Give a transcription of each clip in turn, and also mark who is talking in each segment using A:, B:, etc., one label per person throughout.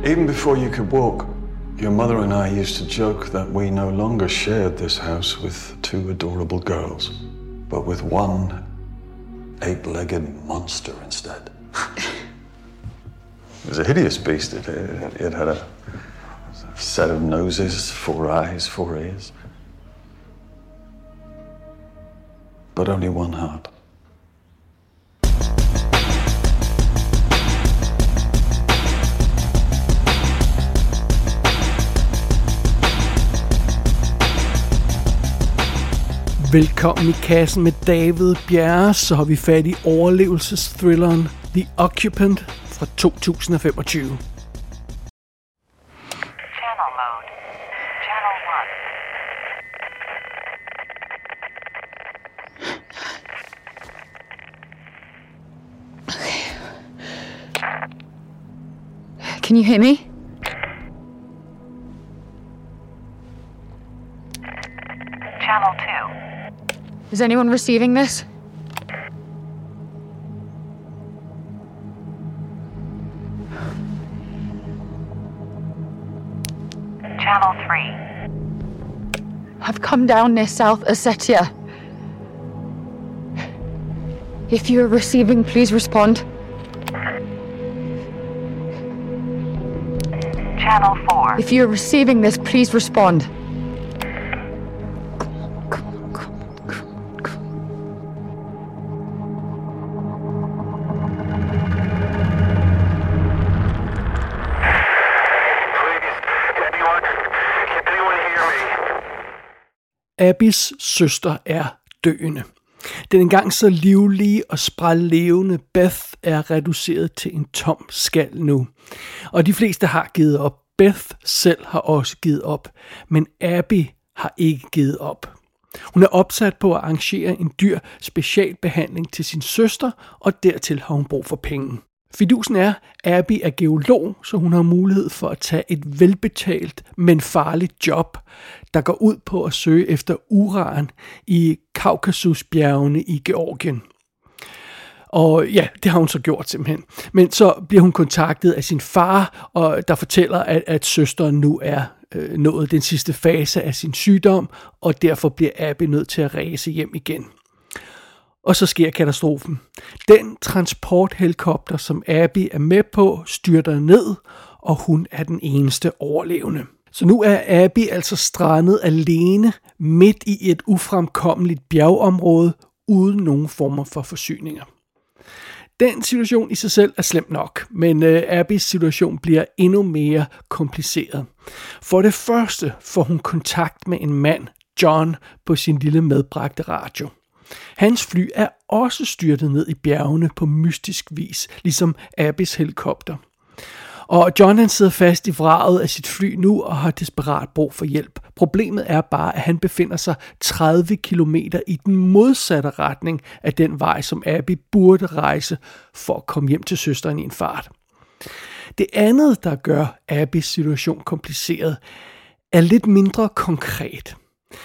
A: Even before you could walk, your mother and I used to joke that we no longer shared this house with two adorable girls, but with one ape-legged monster instead. It was a hideous beast. It had a set of noses, 4 eyes, 4 ears. But only one heart.
B: Velkommen i kassen med David Bjerre, så har vi fat i overlevelsesthrilleren The Occupant fra 2025.
C: Channel mode. Channel
D: 1. Okay. Can you hear me?
C: Channel 2.
D: Is anyone receiving this?
C: Channel 3.
D: I've come down near South Ossetia. If you are receiving, please respond.
C: Channel 4.
D: If you are receiving this, please respond.
B: Abbys søster er døende. Den engang så livlige og sprællevende Beth er reduceret til en tom skal nu. Og de fleste har givet op. Beth selv har også givet op. Men Abby har ikke givet op. Hun er opsat på at arrangere en dyr specialbehandling til sin søster, og dertil har hun brug for penge. Fidusen er, Abby er geolog, så hun har mulighed for at tage et velbetalt, men farligt job, der går ud på at søge efter uran i Kaukasusbjergene i Georgien. Og ja, det har hun så gjort simpelthen. Men så bliver hun kontaktet af sin far, og der fortæller, at søsteren nu er nået den sidste fase af sin sygdom, og derfor bliver Abby nødt til at rejse hjem igen. Og så sker katastrofen. Den transporthelikopter, som Abby er med på, styrter ned, og hun er den eneste overlevende. Så nu er Abby altså strandet alene midt i et ufremkommeligt bjergområde, uden nogen former for forsyninger. Den situation i sig selv er slemt nok, men Abbys situation bliver endnu mere kompliceret. For det første får hun kontakt med en mand, John, på sin lille medbragte radio. Hans fly er også styrtet ned i bjergene på mystisk vis, ligesom Abbys helikopter. Og John han sidder fast i vraget af sit fly nu og har desperat brug for hjælp. Problemet er bare, at han befinder sig 30 kilometer i den modsatte retning af den vej, som Abby burde rejse for at komme hjem til søsteren i en fart. Det andet, der gør Abbys situation kompliceret, er lidt mindre konkret.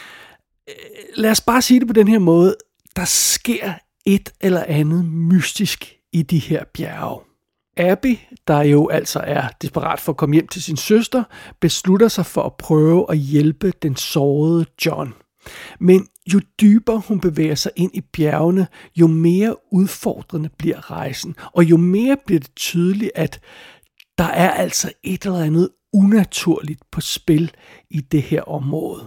B: Lad os bare sige det på den her måde. Der sker et eller andet mystisk i de her bjerge. Abby, der jo altså er desperat for at komme hjem til sin søster, beslutter sig for at prøve at hjælpe den sårede John. Men jo dybere hun bevæger sig ind i bjergene, jo mere udfordrende bliver rejsen, og jo mere bliver det tydeligt, at der er altså et eller andet unaturligt på spil i det her område.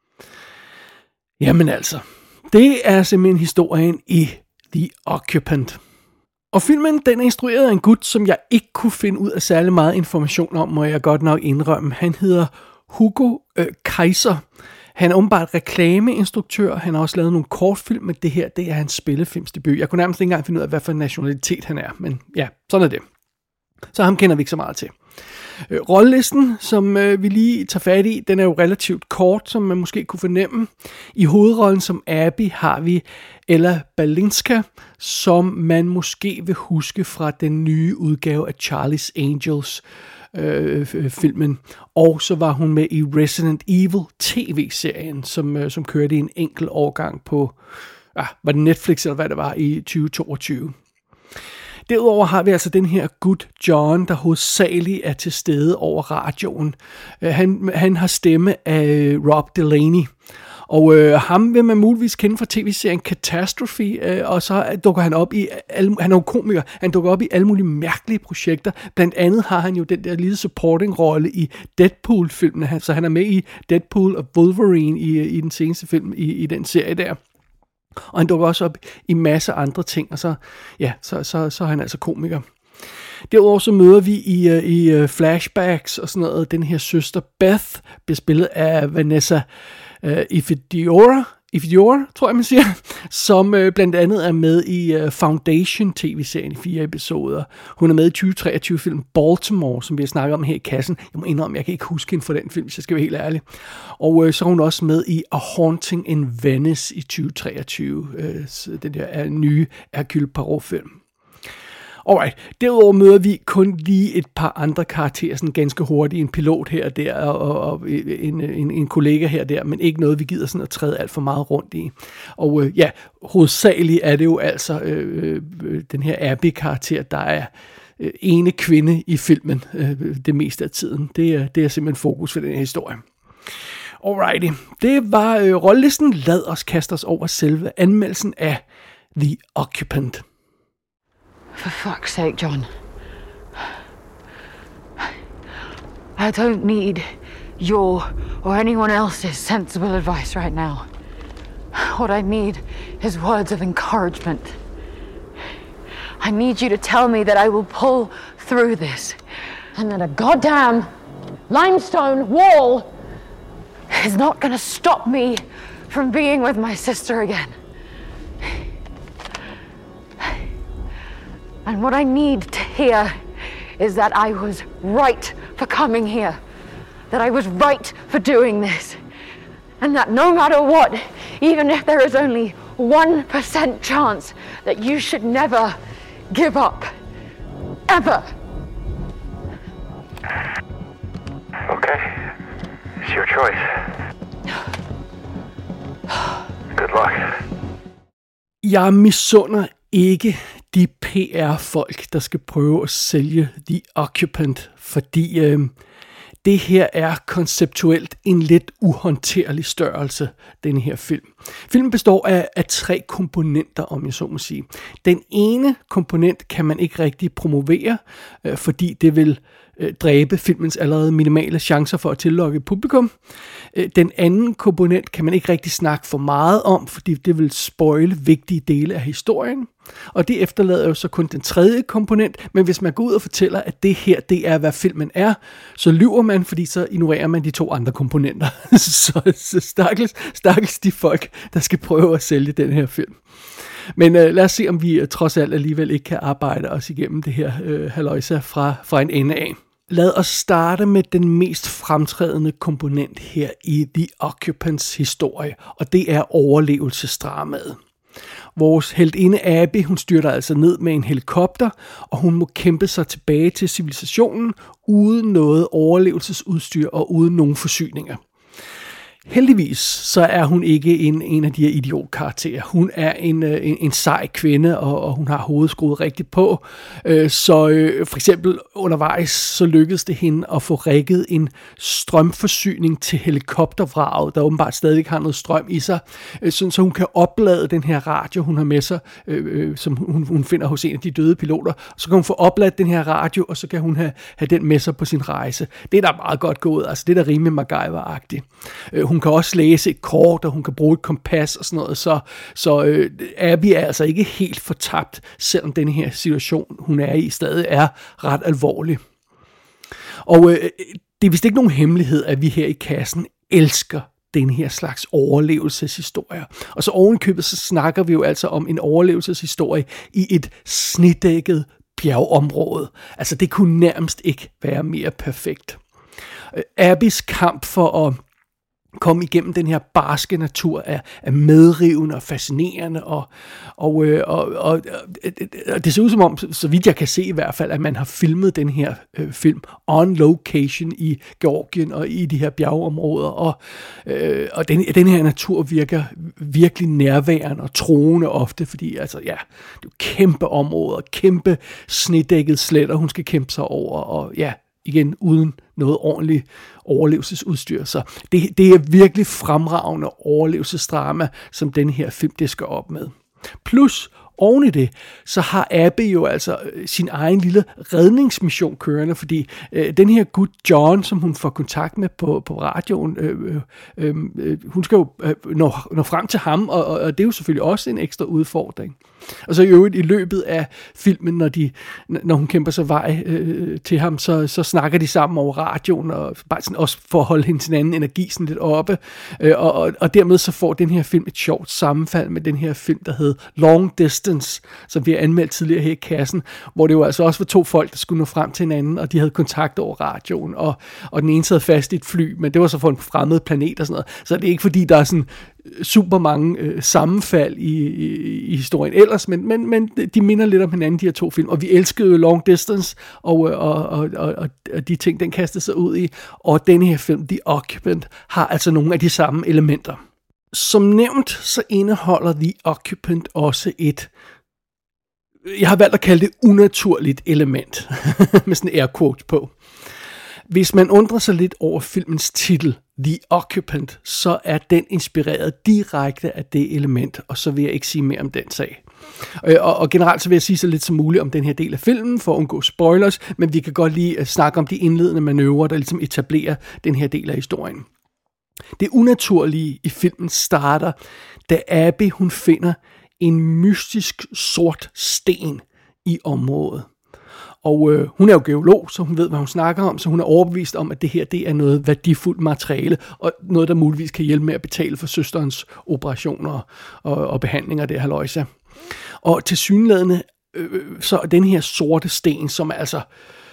B: Jamen altså, det er simpelthen historien i The Occupant. Og filmen, den er instrueret af en gut, som jeg ikke kunne finde ud af særlig meget information om, må jeg godt nok indrømme. Han hedder Hugo Kaiser. Han er åbenbart reklameinstruktør. Han har også lavet nogle kortfilm, men det her, det er hans spillefilmsdebut. Jeg kunne nærmest ikke engang finde ud af, hvad for en nationalitet han er, men ja, sådan er det. Så ham kender vi ikke så meget til. Rollelisten, som vi lige tager fat i, den er jo relativt kort, som man måske kunne fornemme. I hovedrollen som Abby har vi Ella Balinska, som man måske vil huske fra den nye udgave af Charlie's Angels filmen. Og så var hun med i Resident Evil tv-serien, som kørte i en enkelt årgang på, var det Netflix eller hvad det var, i 2022. Derudover har vi altså den her gut John, der hovedsageligt er til stede over radioen. Han har stemme af Rob Delaney. Og ham vil man muligvis kende fra tv-serien Catastrophe, og så dukker han op i, han er jo komiker, han dukker op i alle mulige mærkelige projekter. Blandt andet har han jo den der lille supporting-rolle i Deadpool-filmene, så han er med i Deadpool og Wolverine i den seneste film i den serie der. Og han dukker også op i masser af andre ting, og så er han altså komiker. Derudover så møder vi i flashbacks og sådan noget, den her søster Beth, bliver spillet af Vanessa Ifidiora, tror jeg man siger, som blandt andet er med i Foundation tv-serien i 4 episoder. Hun er med i 2023-filmen Baltimore, som vi har snakket om her i kassen. Jeg må indrømme, jeg kan ikke huske hende fra den film, hvis jeg skal være helt ærlig. Og så er hun også med i A Haunting in Venice i 2023, den der nye Hercule Poirot-film. Alright, derudover møder vi kun lige et par andre karakterer, sådan ganske hurtigt, en pilot her og der, og en kollega her og der, men ikke noget, vi gider sådan at træde alt for meget rundt i. Og hovedsageligt er det jo altså den her Abby-karakter, der er ene kvinde i filmen det meste af tiden. Det er simpelthen fokus for den her historie. Alrighty, det var rollelisten. Lad os kaste os over selve anmeldelsen af The Occupant.
D: For fuck's sake, John. I don't need your or anyone else's sensible advice right now. What I need is words of encouragement. I need you to tell me that I will pull through this, and that a goddamn limestone wall is not gonna stop me from being with my sister again. And what I need to hear is that I was right for coming here, that I was right for doing this, and that no matter what, even if there is only 1% chance, that you should never give up. Ever.
E: Okay. It's your choice. Good luck.
B: Jeg misunder ikke de PR-folk, der skal prøve at sælge The Occupant, fordi det her er konceptuelt en lidt uhåndterlig størrelse, den her film. Filmen består af 3 komponenter, om jeg så må sige. Den ene komponent kan man ikke rigtig promovere, fordi det vil dræbe filmens allerede minimale chancer for at tillokke publikum. Den anden komponent kan man ikke rigtig snakke for meget om, fordi det vil spoile vigtige dele af historien. Og det efterlader jo så kun den tredje komponent, men hvis man går ud og fortæller, at det her, det er, hvad filmen er, så lyver man, fordi så ignorerer man de 2 andre komponenter. så stakkels de folk, der skal prøve at sælge den her film. Men lad os se, om vi trods alt alligevel ikke kan arbejde os igennem det her halløjsa fra en ende af. Lad os starte med den mest fremtrædende komponent her i The Occupants historie, og det er overlevelsesdramaet. Vores heltinde Abby, hun styrter altså ned med en helikopter, og hun må kæmpe sig tilbage til civilisationen uden noget overlevelsesudstyr og uden nogen forsyninger. Heldigvis så er hun ikke en af de her idiotkarakterer. Hun er en sej kvinde, og hun har hovedet skruet rigtigt på. Så for eksempel undervejs så lykkedes det hende at få rigget en strømforsyning til helikoptervraget, der åbenbart stadig har noget strøm i sig, så hun kan oplade den her radio, hun har med sig, som hun finder hos en af de døde piloter. Så kan hun få opladt den her radio, og så kan hun have den med sig på sin rejse. Det er da meget godt gået, altså det er da rimelig MacGyver-agtigt. Hun kan også læse et kort, og hun kan bruge et kompas og sådan noget, så Abby er altså ikke helt fortabt, selvom den her situation, hun er i, stadig er ret alvorlig. Og det er vist ikke nogen hemmelighed, at vi her i kassen elsker den her slags overlevelseshistorier. Og så ovenkøbet, så snakker vi jo altså om en overlevelseshistorie i et snedækket bjergområde. Altså det kunne nærmest ikke være mere perfekt. Abbys kamp for at komme igennem den her barske natur af medrivende og fascinerende, og det ser ud som om, så vidt jeg kan se i hvert fald, at man har filmet den her film on location i Georgien og i de her bjergeområder, og den her natur virker virkelig nærværende og troende ofte, fordi altså ja, det er jo kæmpe områder, kæmpe snedækkede sletter, hun skal kæmpe sig over, og ja, igen uden noget ordentligt overlevelsesudstyr. Så det er virkelig fremragende overlevelsesdrama, som den her film det skal op med. Plus, oven i det, så har Abby jo altså sin egen lille redningsmission kørende, fordi den her gut John, som hun får kontakt med på radioen, hun skal jo nå frem til ham, og det er jo selvfølgelig også en ekstra udfordring. Og så i øvrigt i løbet af filmen, når hun kæmper sig vej til ham, så snakker de sammen over radioen, og bare sådan også for at holde hendes anden energi sådan lidt oppe. Og dermed så får den her film et sjovt sammenfald med den her film, der hed Long Distance, som vi har anmeldt tidligere her i kassen, hvor det jo altså også var to folk, der skulle nå frem til hinanden, og de havde kontakt over radioen, og den ene sad fast i et fly, men det var så for en fremmed planet og sådan noget. Så det er ikke fordi, der er sådan super mange sammenfald i historien ellers, men de minder lidt om hinanden, de her to film, og vi elskede jo Long Distance, og de ting, den kastede sig ud i, og denne her film, The Occupant, har altså nogle af de samme elementer. Som nævnt, så indeholder The Occupant også jeg har valgt at kalde det unaturligt element, med sådan en air quote på. Hvis man undrer sig lidt over filmens titel, The Occupant, så er den inspireret direkte af det element, og så vil jeg ikke sige mere om den sag. Og generelt så vil jeg sige så lidt som muligt om den her del af filmen, for at undgå spoilers, men vi kan godt lige snakke om de indledende manøvrer, der ligesom etablerer den her del af historien. Det unaturlige i filmen starter, da Abby hun finder en mystisk sort sten i området. Og hun er jo geolog, så hun ved, hvad hun snakker om, så hun er overbevist om, at det her det er noget værdifuldt materiale, og noget, der muligvis kan hjælpe med at betale for søsterens operationer og behandlinger der, halløjsa. Og tilsyneladende, så er den her sorte sten, som er altså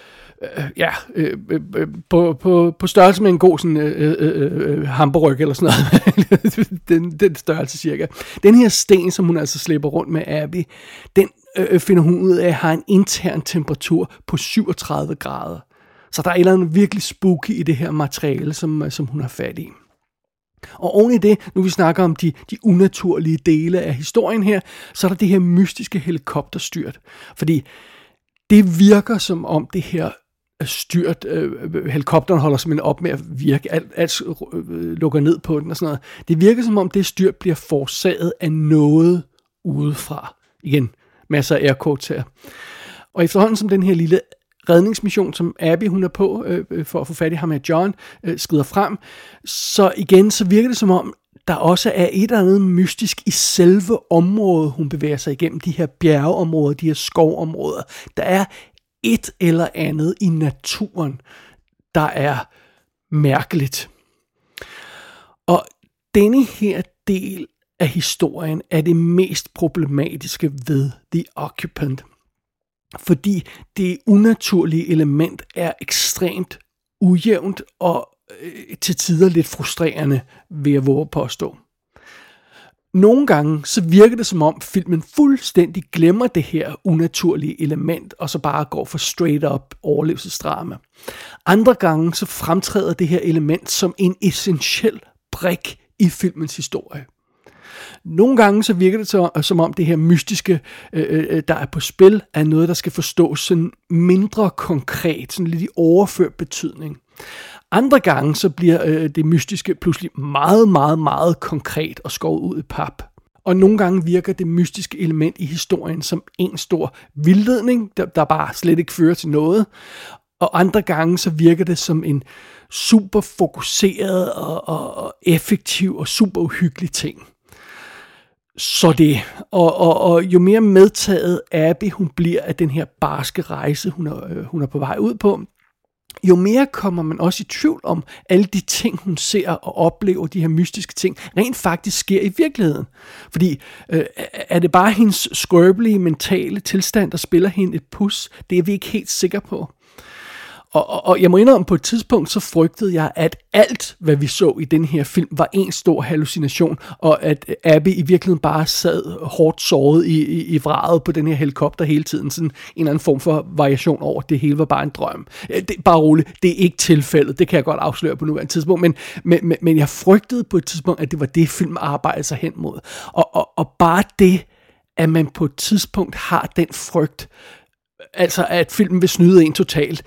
B: på størrelse med en god sådan hamburg eller sådan noget, den størrelse cirka. Den her sten, som hun altså slipper rundt med Abby, den finder hun ud af, har en intern temperatur på 37 grader. Så der er et eller andet virkelig spooky i det her materiale, som hun har fat i. Og oven i det, nu vi snakker om de unaturlige dele af historien her, så er der det her mystiske helikopterstyrt. Fordi det virker som om det her styrt, helikopteren holder simpelthen op med at virke, alt lukker ned på den og sådan noget. Det virker som om det styrt bliver forårsaget af noget udefra. Igen, masser af air quotes her. Og efterhånden som den her lille redningsmission, som Abby hun er på, for at få fat i ham af John, skrider frem, så igen, så virker det som om, der også er et eller andet mystisk i selve området, hun bevæger sig igennem, de her bjergeområder, de her skovområder. Der er et eller andet i naturen, der er mærkeligt. Og denne her del af historien er det mest problematiske ved The Occupant. Fordi det unaturlige element er ekstremt ujævnt og til tider lidt frustrerende, vil jeg våge at påstå. Nogle gange så virker det som om filmen fuldstændig glemmer det her unaturlige element, og så bare går for straight up overlevelsesdrama. Andre gange så fremtræder det her element som en essentiel brik i filmens historie. Nogle gange så virker det som om det her mystiske, der er på spil, er noget, der skal forstås sådan mindre konkret, sådan lidt i overført betydning. Andre gange så bliver det mystiske pludselig meget, meget, meget konkret og skåret ud i pap. Og nogle gange virker det mystiske element i historien som en stor vildledning, der bare slet ikke fører til noget. Og andre gange så virker det som en super fokuseret og effektiv og super uhyggelig ting. Så det. Og jo mere medtaget Abby hun bliver af den her barske rejse, hun er på vej ud på, jo mere kommer man også i tvivl om alle de ting, hun ser og oplever, de her mystiske ting, rent faktisk sker i virkeligheden. Fordi er det bare hendes skrøbelige mentale tilstand, der spiller hende et pus? Det er vi ikke helt sikre på. Og jeg må indrømme, på et tidspunkt så frygtede jeg, at alt, hvad vi så i den her film, var en stor hallucination, og at Abby i virkeligheden bare sad hårdt såret i vraget på den her helikopter hele tiden, sådan en eller anden form for variation over, det hele var bare en drøm. Bare roligt, det er ikke tilfældet, det kan jeg godt afsløre på nuværende tidspunkt, men jeg frygtede på et tidspunkt, at det var det, film arbejdede sig hen mod. Og bare det, at man på et tidspunkt har den frygt, altså at filmen vil snyde en totalt,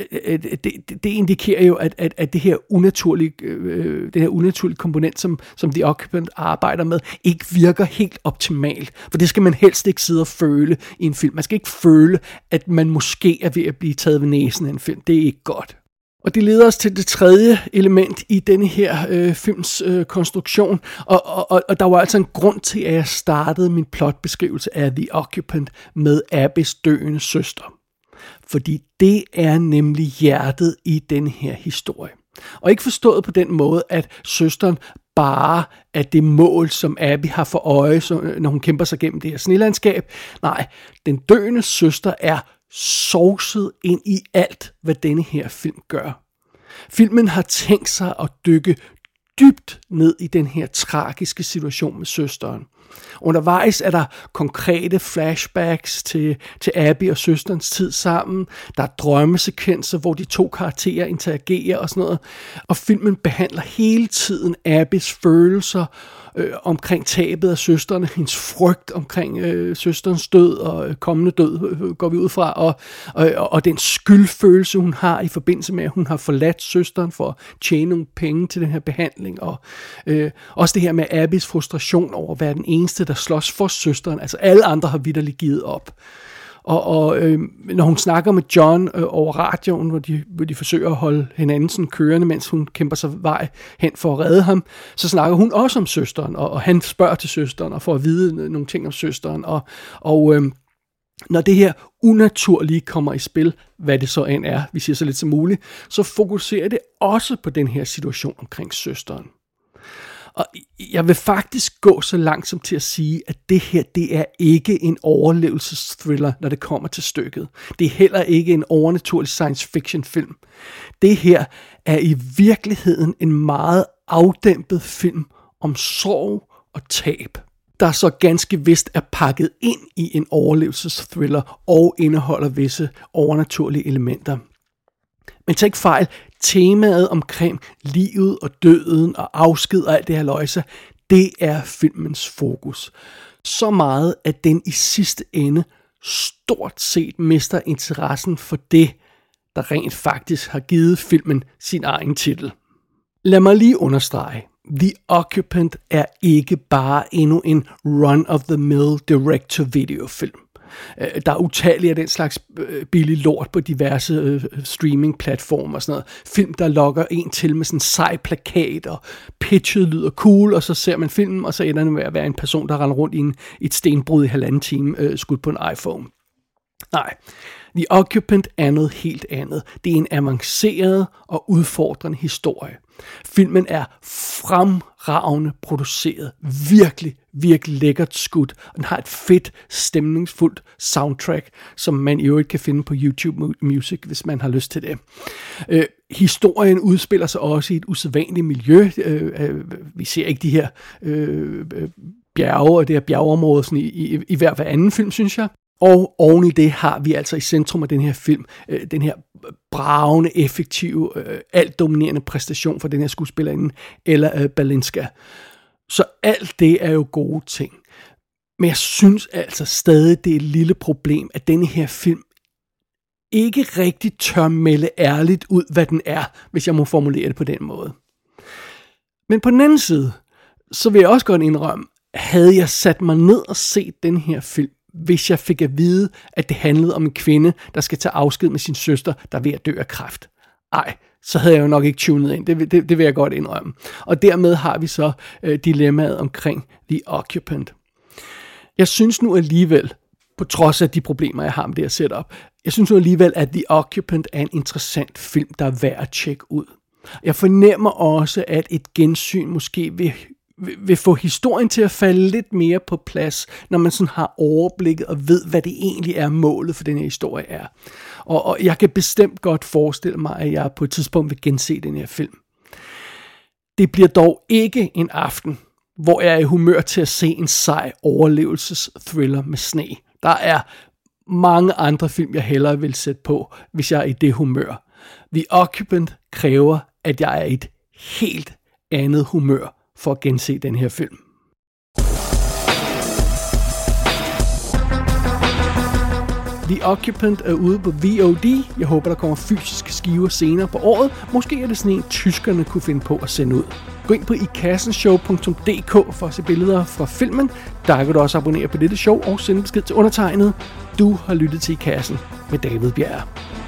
B: det indikerer jo, at det her unaturlige, den her unaturlige komponent, som The Occupant arbejder med, ikke virker helt optimalt. For det skal man helst ikke sidde og føle i en film. Man skal ikke føle, at man måske er ved at blive taget ved næsen af en film. Det er ikke godt. Og det leder os til det tredje element i denne her films konstruktion, og der var altså en grund til, at jeg startede min plotbeskrivelse af The Occupant med Abbys døende søster. Fordi det er nemlig hjertet i den her historie. Og ikke forstået på den måde, at søsteren bare er det mål, som Abby har for øje, når hun kæmper sig gennem det her snelandskab. Nej, den døende søster er sovset ind i alt, hvad denne her film gør. Filmen har tænkt sig at dykke dybt ned i den her tragiske situation med søsteren. Undervejs er der konkrete flashbacks til Abby og søsterens tid sammen. Der er drømmesekvenser, hvor de to karakterer interagerer og sådan noget. Og filmen behandler hele tiden Abbys følelser omkring tabet af søsteren, hendes frygt omkring søsterens død og kommende død, går vi ud fra, og den skyldfølelse, hun har i forbindelse med, at hun har forladt søsteren for at tjene nogle penge til den her behandling, og også det her med Abbys frustration over at være den eneste, der slås for søsteren, altså alle andre har vitterligt givet op. Og når hun snakker med John over radioen, hvor de forsøger at holde hinanden sådan kørende, mens hun kæmper sig vej hen for at redde ham, så snakker hun også om søsteren, og han spørger til søsteren og får at vide nogle ting om søsteren. Og når det her unaturlige kommer i spil, hvad det så end er, vi siger så lidt som muligt, så fokuserer det også på den her situation omkring søsteren. Og jeg vil faktisk gå så langt som til at sige, at det her, det er ikke en overlevelsesthriller, når det kommer til stykket. Det er heller ikke en overnaturlig science fiction film. Det her er i virkeligheden en meget afdæmpet film om sorg og tab, der så ganske vist er pakket ind i en overlevelsesthriller og indeholder visse overnaturlige elementer. Men tag ikke fejl, temaet omkring livet og døden og afsked og alt det her løjse, det er filmens fokus. Så meget, at den i sidste ende stort set mister interessen for det, der rent faktisk har givet filmen sin egen titel. Lad mig lige understrege. The Occupant er ikke bare endnu en run-of-the-mill direct-to-video-film. Der er utallige af den slags billig lort på diverse streaming-platformer og sådan noget. Film, der lokker en til med sådan en sej plakat, og pitchet lyder cool, og så ser man filmen, og så ender det med at være en person, der render rundt i et stenbrud i 1,5 time, skudt på en iPhone. Nej, The Occupant er noget helt andet. Det er en avanceret og udfordrende historie. Filmen er fremragende produceret, virkelig, virkelig lækkert skudt. Den har et fedt, stemningsfuldt soundtrack, som man i øvrigt kan finde på YouTube Music, hvis man har lyst til det. Historien udspiller sig også i et usædvanligt miljø. Vi ser ikke de her bjerge og det her bjergeområde sådan i hver anden film, synes jeg. Og oven i det har vi altså i centrum af den her film, den her bragende, effektive, altdominerende præstation for den her skuespillerinde, Ella Balinska. Så alt det er jo gode ting. Men jeg synes altså stadig, det er et lille problem, at denne her film ikke rigtig tør melde ærligt ud, hvad den er, hvis jeg må formulere det på den måde. Men på den anden side, så vil jeg også godt indrømme, havde jeg sat mig ned og set den her film, hvis jeg fik at vide, at det handlede om en kvinde, der skal tage afsked med sin søster, der er ved at dø af kræft. Ej, så havde jeg jo nok ikke tunet ind. Det vil jeg godt indrømme. Og dermed har vi så dilemmaet omkring The Occupant. Jeg synes nu alligevel, på trods af de problemer, jeg har med det her setup, jeg synes nu alligevel, at The Occupant er en interessant film, der er værd at tjekke ud. Jeg fornemmer også, at et gensyn måske vil vil få historien til at falde lidt mere på plads, når man sådan har overblikket og ved, hvad det egentlig er målet for den her historie er. Og jeg kan bestemt godt forestille mig, at jeg på et tidspunkt vil gense den her film. Det bliver dog ikke en aften, hvor jeg er i humør til at se en sej overlevelses-thriller med sne. Der er mange andre film, jeg hellere vil sætte på, hvis jeg er i det humør. The Occupant kræver, at jeg er i et helt andet humør for at gense den her film. The Occupant er ude på VOD. Jeg håber, der kommer fysiske skiver senere på året. Måske er det sådan en, tyskerne kunne finde på at sende ud. Gå ind på ikassenshow.dk for at se billeder fra filmen. Der kan du også abonnere på dette show og sende besked til undertegnet. Du har lyttet til I Kassen med David Bjerre.